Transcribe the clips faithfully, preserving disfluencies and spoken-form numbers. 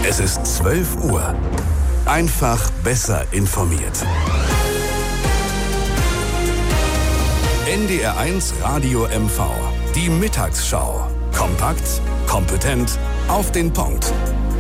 Es ist zwölf Uhr. Einfach besser informiert. N D R eins Radio M V. Die Mittagsschau. Kompakt, kompetent, auf den Punkt.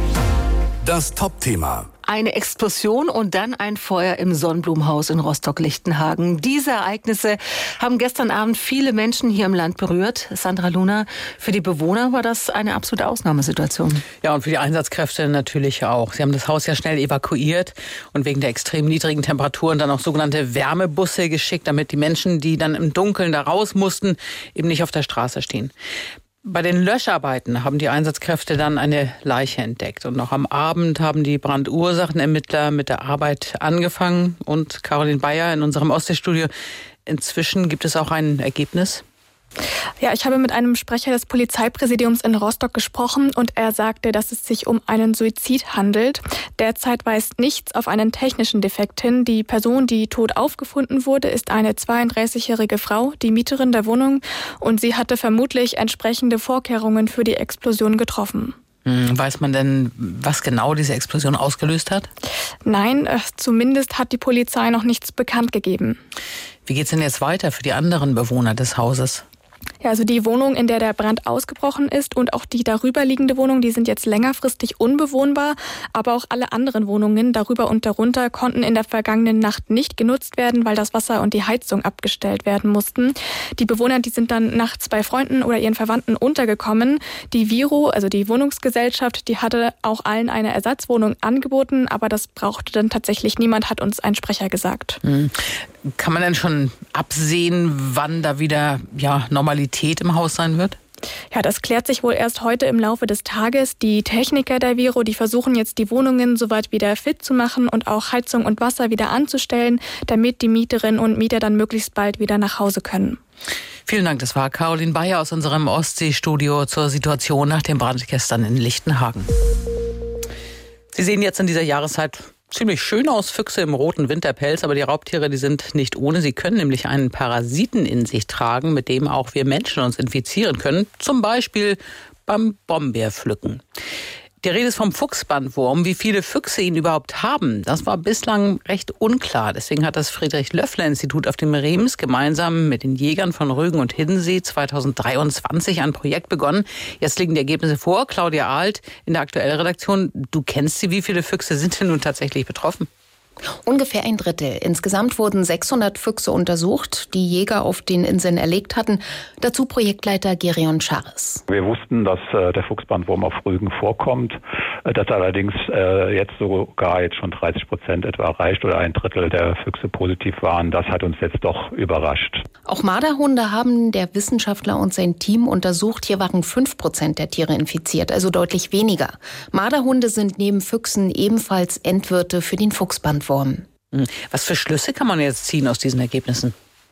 Das Top-Thema. Eine Explosion und dann ein Feuer im Sonnenblumenhaus in Rostock-Lichtenhagen. Diese Ereignisse haben gestern Abend viele Menschen hier im Land berührt. Sandra Luna, für die Bewohner war das eine absolute Ausnahmesituation. Ja, und für die Einsatzkräfte natürlich auch. Sie haben das Haus ja schnell evakuiert und wegen der extrem niedrigen Temperaturen dann auch sogenannte Wärmebusse geschickt, damit die Menschen, die dann im Dunkeln da raus mussten, eben nicht auf der Straße stehen. Bei den Löscharbeiten haben die Einsatzkräfte dann eine Leiche entdeckt. Und noch am Abend haben die Brandursachtenermittler mit der Arbeit angefangen. Und Caroline Bayer in unserem Ostseestudio. Inzwischen gibt es auch ein Ergebnis. Ja, ich habe mit einem Sprecher des Polizeipräsidiums in Rostock gesprochen und er sagte, dass es sich um einen Suizid handelt. Derzeit weist nichts auf einen technischen Defekt hin. Die Person, die tot aufgefunden wurde, ist eine zweiunddreißigjährige Frau, die Mieterin der Wohnung, und sie hatte vermutlich entsprechende Vorkehrungen für die Explosion getroffen. Weiß man denn, was genau diese Explosion ausgelöst hat? Nein, zumindest hat die Polizei noch nichts bekannt gegeben. Wie geht's denn jetzt weiter für die anderen Bewohner des Hauses? Ja, also die Wohnung, in der der Brand ausgebrochen ist, und auch die darüberliegende Wohnung, die sind jetzt längerfristig unbewohnbar. Aber auch alle anderen Wohnungen darüber und darunter konnten in der vergangenen Nacht nicht genutzt werden, weil das Wasser und die Heizung abgestellt werden mussten. Die Bewohner, die sind dann nachts bei Freunden oder ihren Verwandten untergekommen. Die Viro, also die Wohnungsgesellschaft, die hatte auch allen eine Ersatzwohnung angeboten, aber das brauchte dann tatsächlich niemand, hat uns ein Sprecher gesagt. Mhm. Kann man denn schon absehen, wann da wieder ja, Normalität im Haus sein wird? Ja, das klärt sich wohl erst heute im Laufe des Tages. Die Techniker der Viro, die versuchen jetzt die Wohnungen soweit wieder fit zu machen und auch Heizung und Wasser wieder anzustellen, damit die Mieterinnen und Mieter dann möglichst bald wieder nach Hause können. Vielen Dank, das war Caroline Bayer aus unserem Ostseestudio zur Situation nach dem Brand gestern in Lichtenhagen. Sie sehen jetzt in dieser Jahreszeit ziemlich schön aus, Füchse im roten Winterpelz, aber die Raubtiere, die sind nicht ohne. Sie können nämlich einen Parasiten in sich tragen, mit dem auch wir Menschen uns infizieren können, zum Beispiel beim Brombeerpflücken. Die Rede ist vom Fuchsbandwurm. Wie viele Füchse ihn überhaupt haben, das war bislang recht unklar. Deswegen hat das Friedrich-Löffler-Institut auf dem Rems gemeinsam mit den Jägern von Rügen und Hiddensee zweitausenddreiundzwanzig ein Projekt begonnen. Jetzt liegen die Ergebnisse vor. Claudia Ahlt in der aktuellen Redaktion. Du kennst sie. Wie viele Füchse sind denn nun tatsächlich betroffen? Ungefähr ein Drittel. Insgesamt wurden sechshundert Füchse untersucht, die Jäger auf den Inseln erlegt hatten. Dazu Projektleiter Gerion Scharres. Wir wussten, dass äh, der Fuchsbandwurm auf Rügen vorkommt, äh, dass allerdings äh, jetzt sogar jetzt schon dreißig Prozent etwa erreicht oder ein Drittel der Füchse positiv waren. Das hat uns jetzt doch überrascht. Auch Marderhunde haben der Wissenschaftler und sein Team untersucht. Hier waren fünf Prozent der Tiere infiziert, also deutlich weniger. Marderhunde sind neben Füchsen ebenfalls Endwirte für den Fuchsbandwurm. Was für Schlüsse kann man jetzt ziehen aus diesen Ergebnissen?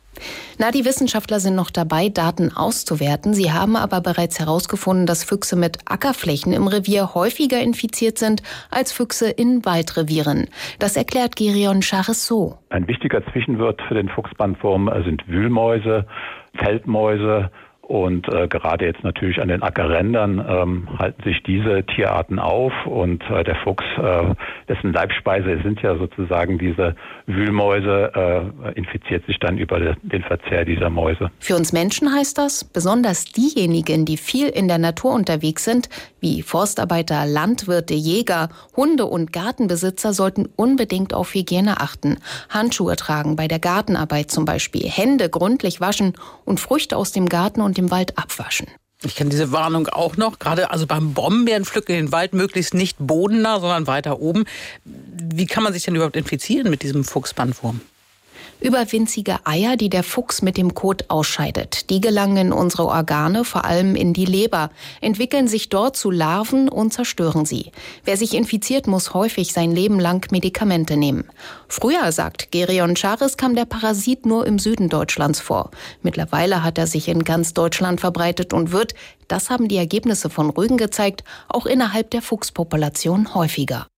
Na, die Wissenschaftler sind noch dabei, Daten auszuwerten. Sie haben aber bereits herausgefunden, dass Füchse mit Ackerflächen im Revier häufiger infiziert sind als Füchse in Waldrevieren. Das erklärt Gerion Scharres so. Ein wichtiger Zwischenwirt für den Fuchsbandwurm sind Wühlmäuse, Feldmäuse. Und äh, gerade jetzt natürlich an den Ackerrändern ähm, halten sich diese Tierarten auf und äh, der Fuchs, äh, dessen Leibspeise sind ja sozusagen diese Wühlmäuse, äh, infiziert sich dann über den Verzehr dieser Mäuse. Für uns Menschen heißt das, besonders diejenigen, die viel in der Natur unterwegs sind, wie Forstarbeiter, Landwirte, Jäger, Hunde- und Gartenbesitzer, sollten unbedingt auf Hygiene achten. Handschuhe tragen bei der Gartenarbeit zum Beispiel, Hände gründlich waschen und Früchte aus dem Garten und dem Wald abwaschen. Ich kenne diese Warnung auch noch, gerade also beim Brombeerenpflücken in den Wald möglichst nicht bodennah, sondern weiter oben. Wie kann man sich denn überhaupt infizieren mit diesem Fuchsbandwurm? Über winzige Eier, die der Fuchs mit dem Kot ausscheidet. Die gelangen in unsere Organe, vor allem in die Leber, entwickeln sich dort zu Larven und zerstören sie. Wer sich infiziert, muss häufig sein Leben lang Medikamente nehmen. Früher, sagt Gerion Scharres, kam der Parasit nur im Süden Deutschlands vor. Mittlerweile hat er sich in ganz Deutschland verbreitet und wird, das haben die Ergebnisse von Rügen gezeigt, auch innerhalb der Fuchspopulation häufiger.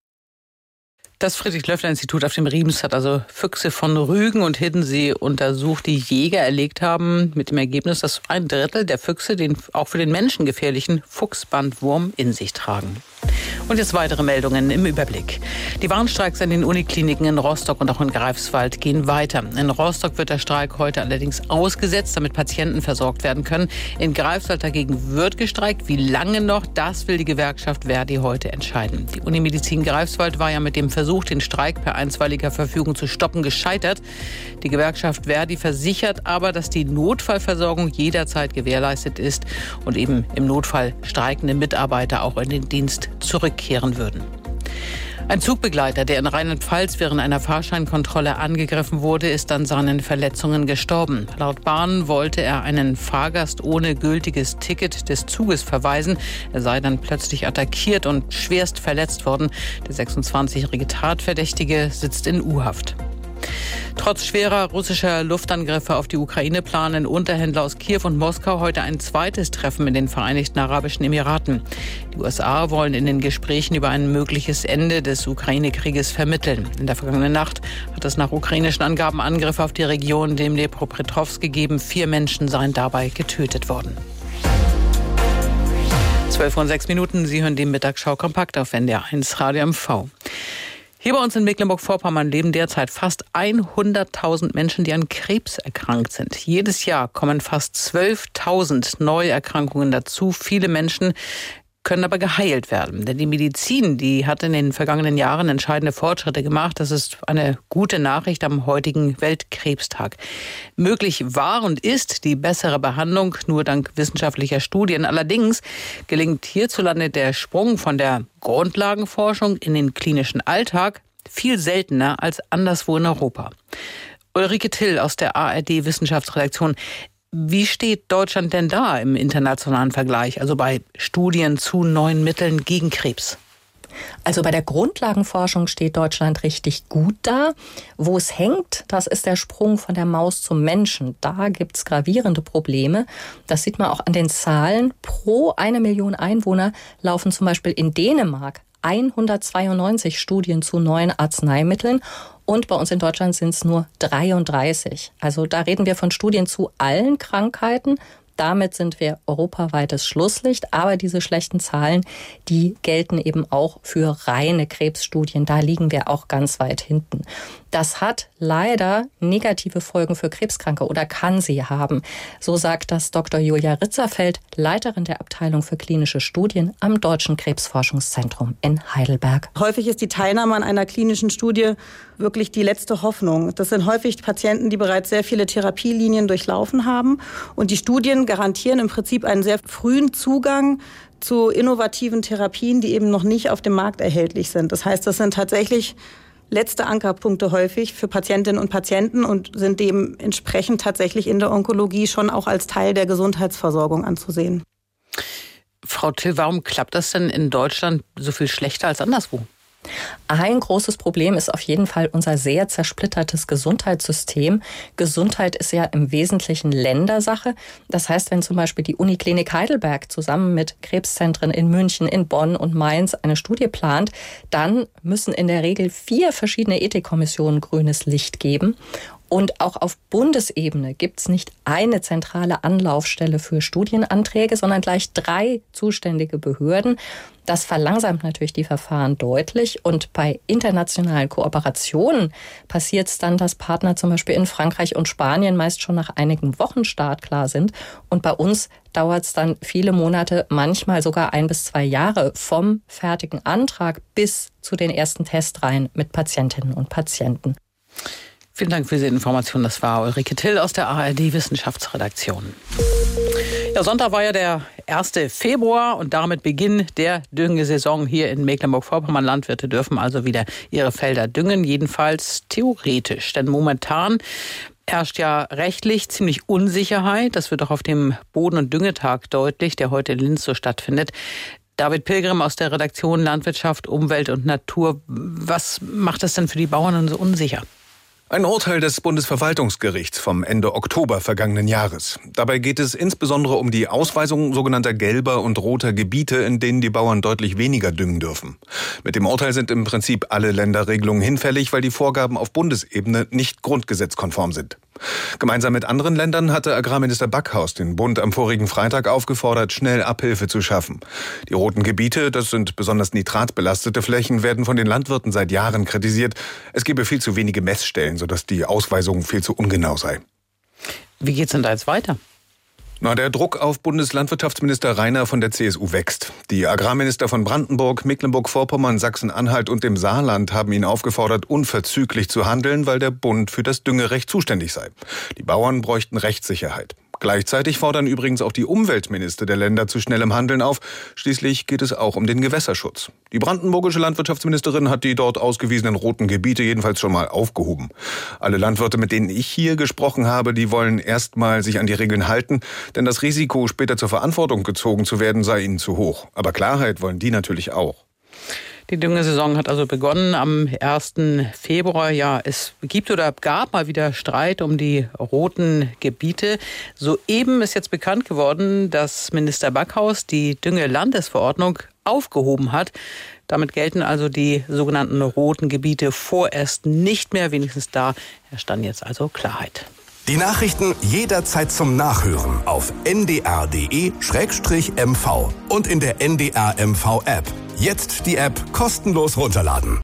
Das Friedrich-Löffler-Institut auf dem Rems hat also Füchse von Rügen und Hiddensee untersucht, die Jäger erlegt haben, mit dem Ergebnis, dass ein Drittel der Füchse den auch für den Menschen gefährlichen Fuchsbandwurm in sich tragen. Und jetzt weitere Meldungen im Überblick. Die Warnstreiks an den Unikliniken in Rostock und auch in Greifswald gehen weiter. In Rostock wird der Streik heute allerdings ausgesetzt, damit Patienten versorgt werden können. In Greifswald dagegen wird gestreikt. Wie lange noch, das will die Gewerkschaft Verdi heute entscheiden. Die Unimedizin Greifswald war ja mit dem Versuch, den Streik per einstweiliger Verfügung zu stoppen, gescheitert. Die Gewerkschaft Verdi versichert aber, dass die Notfallversorgung jederzeit gewährleistet ist und eben im Notfall streikende Mitarbeiter auch in den Dienst zurückkehren würden. Ein Zugbegleiter, der in Rheinland-Pfalz während einer Fahrscheinkontrolle angegriffen wurde, ist an seinen Verletzungen gestorben. Laut Bahn wollte er einen Fahrgast ohne gültiges Ticket des Zuges verweisen. Er sei dann plötzlich attackiert und schwerst verletzt worden. Der sechsundzwanzigjährige Tatverdächtige sitzt in U-Haft. Trotz schwerer russischer Luftangriffe auf die Ukraine planen Unterhändler aus Kiew und Moskau heute ein zweites Treffen in den Vereinigten Arabischen Emiraten. Die U S A wollen in den Gesprächen über ein mögliches Ende des Ukraine-Krieges vermitteln. In der vergangenen Nacht hat es nach ukrainischen Angaben Angriffe auf die Region Dnipropetrovsk gegeben. Vier Menschen seien dabei getötet worden. zwölf Uhr und sechs Minuten. Sie hören die Mittagsschau kompakt auf N D R eins Radio M V. Hier bei uns in Mecklenburg-Vorpommern leben derzeit fast hunderttausend Menschen, die an Krebs erkrankt sind. Jedes Jahr kommen fast zwölftausend Neuerkrankungen dazu. Viele Menschen können aber geheilt werden. Denn die Medizin, die hat in den vergangenen Jahren entscheidende Fortschritte gemacht. Das ist eine gute Nachricht am heutigen Weltkrebstag. Möglich war und ist die bessere Behandlung nur dank wissenschaftlicher Studien. Allerdings gelingt hierzulande der Sprung von der Grundlagenforschung in den klinischen Alltag viel seltener als anderswo in Europa. Ulrike Till aus der A R D-Wissenschaftsredaktion. Wie steht Deutschland denn da im internationalen Vergleich, also bei Studien zu neuen Mitteln gegen Krebs? Also bei der Grundlagenforschung steht Deutschland richtig gut da. Wo es hängt, das ist der Sprung von der Maus zum Menschen. Da gibt es gravierende Probleme. Das sieht man auch an den Zahlen. Pro eine Million Einwohner laufen zum Beispiel in Dänemark hundertzweiundneunzig Studien zu neuen Arzneimitteln. Und bei uns in Deutschland sind es nur dreiunddreißig. Also da reden wir von Studien zu allen Krankheiten. Damit sind wir europaweites Schlusslicht. Aber diese schlechten Zahlen, die gelten eben auch für reine Krebsstudien. Da liegen wir auch ganz weit hinten. Das hat leider negative Folgen für Krebskranke oder kann sie haben. So sagt das Doktor Julia Ritzerfeld, Leiterin der Abteilung für klinische Studien am Deutschen Krebsforschungszentrum in Heidelberg. Häufig ist die Teilnahme an einer klinischen Studie wirklich die letzte Hoffnung. Das sind häufig Patienten, die bereits sehr viele Therapielinien durchlaufen haben. Und die Studien garantieren im Prinzip einen sehr frühen Zugang zu innovativen Therapien, die eben noch nicht auf dem Markt erhältlich sind. Das heißt, das sind tatsächlich letzte Ankerpunkte häufig für Patientinnen und Patienten und sind dementsprechend tatsächlich in der Onkologie schon auch als Teil der Gesundheitsversorgung anzusehen. Frau Till, warum klappt das denn in Deutschland so viel schlechter als anderswo? Ein großes Problem ist auf jeden Fall unser sehr zersplittertes Gesundheitssystem. Gesundheit ist ja im Wesentlichen Ländersache. Das heißt, wenn zum Beispiel die Uniklinik Heidelberg zusammen mit Krebszentren in München, in Bonn und Mainz eine Studie plant, dann müssen in der Regel vier verschiedene Ethikkommissionen grünes Licht geben. Und auch auf Bundesebene gibt es nicht eine zentrale Anlaufstelle für Studienanträge, sondern gleich drei zuständige Behörden. Das verlangsamt natürlich die Verfahren deutlich. Und bei internationalen Kooperationen passiert es dann, dass Partner zum Beispiel in Frankreich und Spanien meist schon nach einigen Wochen startklar sind. Und bei uns dauert es dann viele Monate, manchmal sogar ein bis zwei Jahre vom fertigen Antrag bis zu den ersten Testreihen mit Patientinnen und Patienten. Vielen Dank für diese Information. Das war Ulrike Till aus der A R D-Wissenschaftsredaktion. Ja, Sonntag war ja der erste Februar und damit Beginn der Düngesaison hier in Mecklenburg-Vorpommern. Landwirte dürfen also wieder ihre Felder düngen, jedenfalls theoretisch. Denn momentan herrscht ja rechtlich ziemlich Unsicherheit. Das wird auch auf dem Boden- und Düngetag deutlich, der heute in Linz so stattfindet. David Pilgrim aus der Redaktion Landwirtschaft, Umwelt und Natur. Was macht das denn für die Bauern so unsicher? Ein Urteil des Bundesverwaltungsgerichts vom Ende Oktober vergangenen Jahres. Dabei geht es insbesondere um die Ausweisung sogenannter gelber und roter Gebiete, in denen die Bauern deutlich weniger düngen dürfen. Mit dem Urteil sind im Prinzip alle Länderregelungen hinfällig, weil die Vorgaben auf Bundesebene nicht grundgesetzkonform sind. Gemeinsam mit anderen Ländern hatte Agrarminister Backhaus den Bund am vorigen Freitag aufgefordert, schnell Abhilfe zu schaffen. Die roten Gebiete, das sind besonders nitratbelastete Flächen, werden von den Landwirten seit Jahren kritisiert. Es gebe viel zu wenige Messstellen, sodass die Ausweisung viel zu ungenau sei. Wie geht's denn da jetzt weiter? Na, der Druck auf Bundeslandwirtschaftsminister Rainer von der C S U wächst. Die Agrarminister von Brandenburg, Mecklenburg-Vorpommern, Sachsen-Anhalt und dem Saarland haben ihn aufgefordert, unverzüglich zu handeln, weil der Bund für das Düngerecht zuständig sei. Die Bauern bräuchten Rechtssicherheit. Gleichzeitig fordern übrigens auch die Umweltminister der Länder zu schnellem Handeln auf. Schließlich geht es auch um den Gewässerschutz. Die brandenburgische Landwirtschaftsministerin hat die dort ausgewiesenen roten Gebiete jedenfalls schon mal aufgehoben. Alle Landwirte, mit denen ich hier gesprochen habe, die wollen erst mal sich an die Regeln halten, denn das Risiko, später zur Verantwortung gezogen zu werden, sei ihnen zu hoch. Aber Klarheit wollen die natürlich auch. Die Düngesaison hat also begonnen am ersten Februar. Ja, es gibt oder gab mal wieder Streit um die roten Gebiete. Soeben ist jetzt bekannt geworden, dass Minister Backhaus die Düngelandesverordnung aufgehoben hat. Damit gelten also die sogenannten roten Gebiete vorerst nicht mehr. Wenigstens da herrscht dann jetzt also Klarheit. Die Nachrichten jederzeit zum Nachhören auf n d r punkt d e slash m v und in der N D R M V App. Jetzt die App kostenlos runterladen.